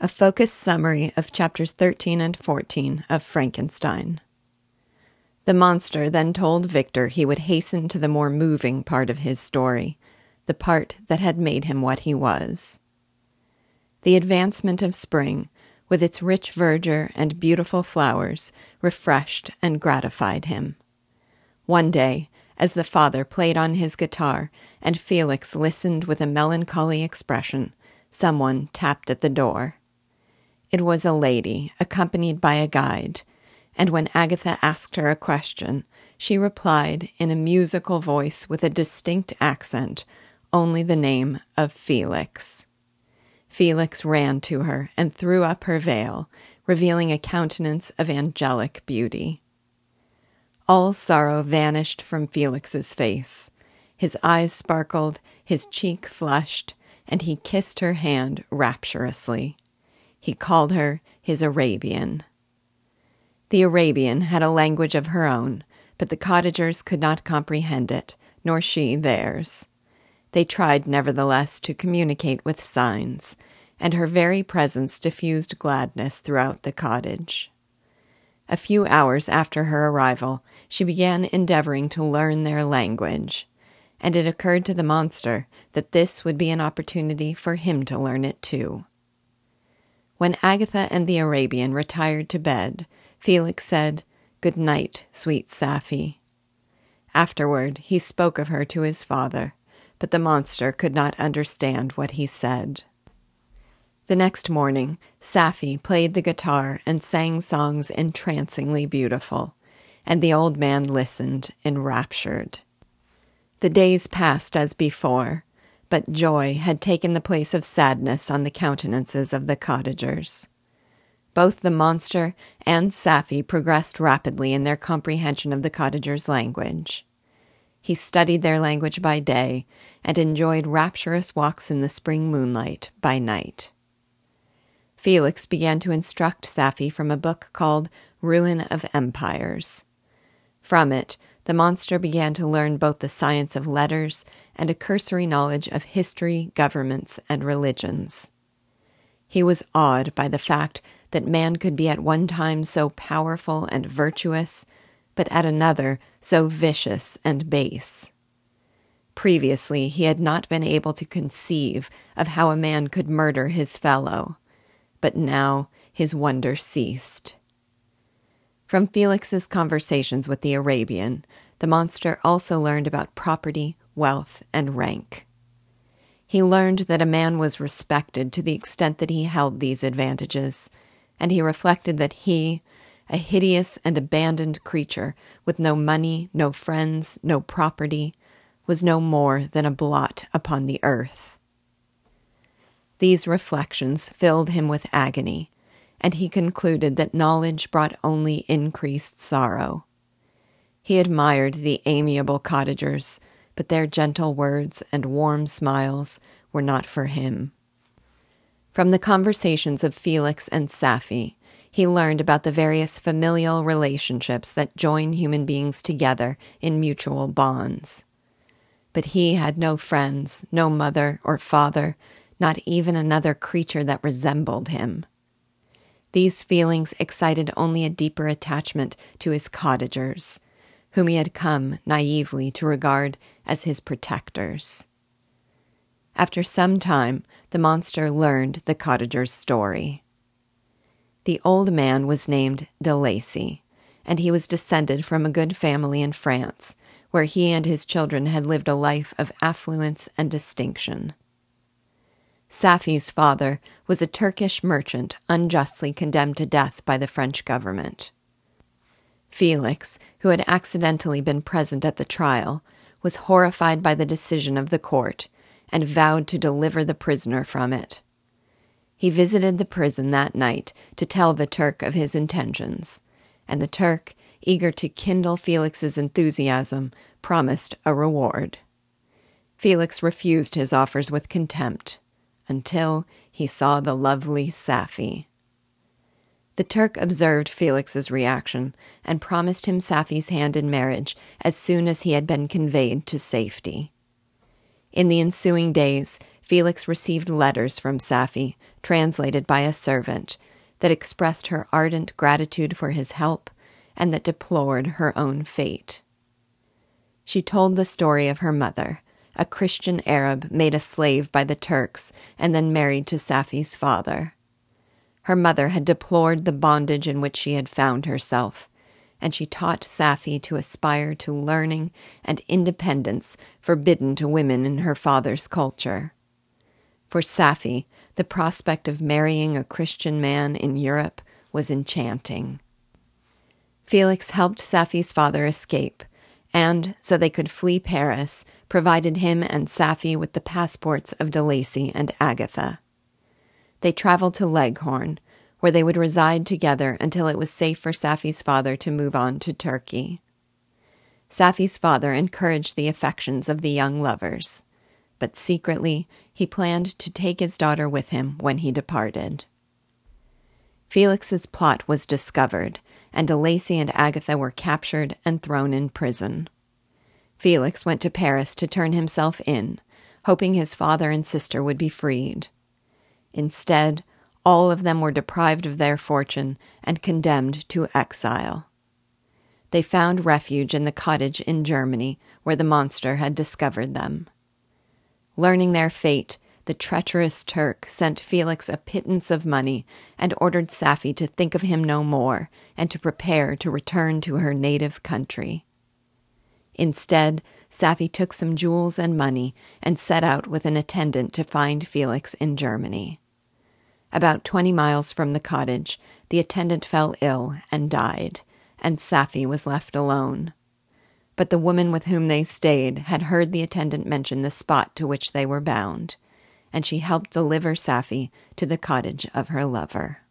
A focused summary of chapters 13 and 14 of Frankenstein. The monster then told Victor he would hasten to the more moving part of his story, the part that had made him what he was. The advancement of spring, with its rich verdure and beautiful flowers, refreshed and gratified him. One day, as the father played on his guitar and Felix listened with a melancholy expression, someone tapped at the door. It was a lady, accompanied by a guide, and when Agatha asked her a question, she replied in a musical voice with a distinct accent, only the name of Felix. Felix ran to her and threw up her veil, revealing a countenance of angelic beauty. All sorrow vanished from Felix's face. His eyes sparkled, his cheek flushed, and he kissed her hand rapturously. He called her his Arabian. The Arabian had a language of her own, but the cottagers could not comprehend it, nor she theirs. They tried, nevertheless, to communicate with signs, and her very presence diffused gladness throughout the cottage. A few hours after her arrival, she began endeavoring to learn their language, and it occurred to the monster that this would be an opportunity for him to learn it too. When Agatha and the Arabian retired to bed, Felix said, "Good night, sweet Safie." Afterward, he spoke of her to his father, but the monster could not understand what he said. The next morning, Safie played the guitar and sang songs entrancingly beautiful, and the old man listened, enraptured. The days passed as before, but joy had taken the place of sadness on the countenances of the cottagers. Both the monster and Safie progressed rapidly in their comprehension of the cottagers' language. He studied their language by day and enjoyed rapturous walks in the spring moonlight by night. Felix began to instruct Safie from a book called Ruin of Empires. From it, the monster began to learn both the science of letters and a cursory knowledge of history, governments, and religions. He was awed by the fact that man could be at one time so powerful and virtuous, but at another so vicious and base. Previously, he had not been able to conceive of how a man could murder his fellow, but now his wonder ceased. From Felix's conversations with the Arabian, the monster also learned about property, wealth, and rank. He learned that a man was respected to the extent that he held these advantages, and he reflected that he, a hideous and abandoned creature with no money, no friends, no property, was no more than a blot upon the earth. These reflections filled him with agony, and he concluded that knowledge brought only increased sorrow. He admired the amiable cottagers, but their gentle words and warm smiles were not for him. From the conversations of Felix and Safie, he learned about the various familial relationships that join human beings together in mutual bonds. But he had no friends, no mother or father, not even another creature that resembled him. These feelings excited only a deeper attachment to his cottagers, whom he had come naively to regard as his protectors. After some time, the monster learned the cottager's story. The old man was named de Lacy, and he was descended from a good family in France, where he and his children had lived a life of affluence and distinction. Safie's father was a Turkish merchant unjustly condemned to death by the French government. Felix, who had accidentally been present at the trial, was horrified by the decision of the court and vowed to deliver the prisoner from it. He visited the prison that night to tell the Turk of his intentions, and the Turk, eager to kindle Felix's enthusiasm, promised a reward. Felix refused his offers with contempt, until he saw the lovely Safie. The Turk observed Felix's reaction and promised him Safie's hand in marriage as soon as he had been conveyed to safety. In the ensuing days, Felix received letters from Safie, translated by a servant, that expressed her ardent gratitude for his help and that deplored her own fate. She told the story of her mother, a Christian Arab made a slave by the Turks and then married to Safie's father. Her mother had deplored the bondage in which she had found herself, and she taught Safie to aspire to learning and independence forbidden to women in her father's culture. For Safie, the prospect of marrying a Christian man in Europe was enchanting. Felix helped Safie's father escape, and, so they could flee Paris, provided him and Safie with the passports of de Lacy and Agatha. They traveled to Leghorn, where they would reside together until it was safe for Safie's father to move on to Turkey. Safie's father encouraged the affections of the young lovers, but secretly he planned to take his daughter with him when he departed. Felix's plot was discovered, and de Lacy and Agatha were captured and thrown in prison. Felix went to Paris to turn himself in, hoping his father and sister would be freed. Instead, all of them were deprived of their fortune and condemned to exile. They found refuge in the cottage in Germany where the monster had discovered them. Learning their fate, the treacherous Turk sent Felix a pittance of money and ordered Safie to think of him no more and to prepare to return to her native country. Instead, Safie took some jewels and money and set out with an attendant to find Felix in Germany. About 20 miles from the cottage, the attendant fell ill and died, and Safie was left alone. But the woman with whom they stayed had heard the attendant mention the spot to which they were bound, and she helped deliver Safie to the cottage of her lover.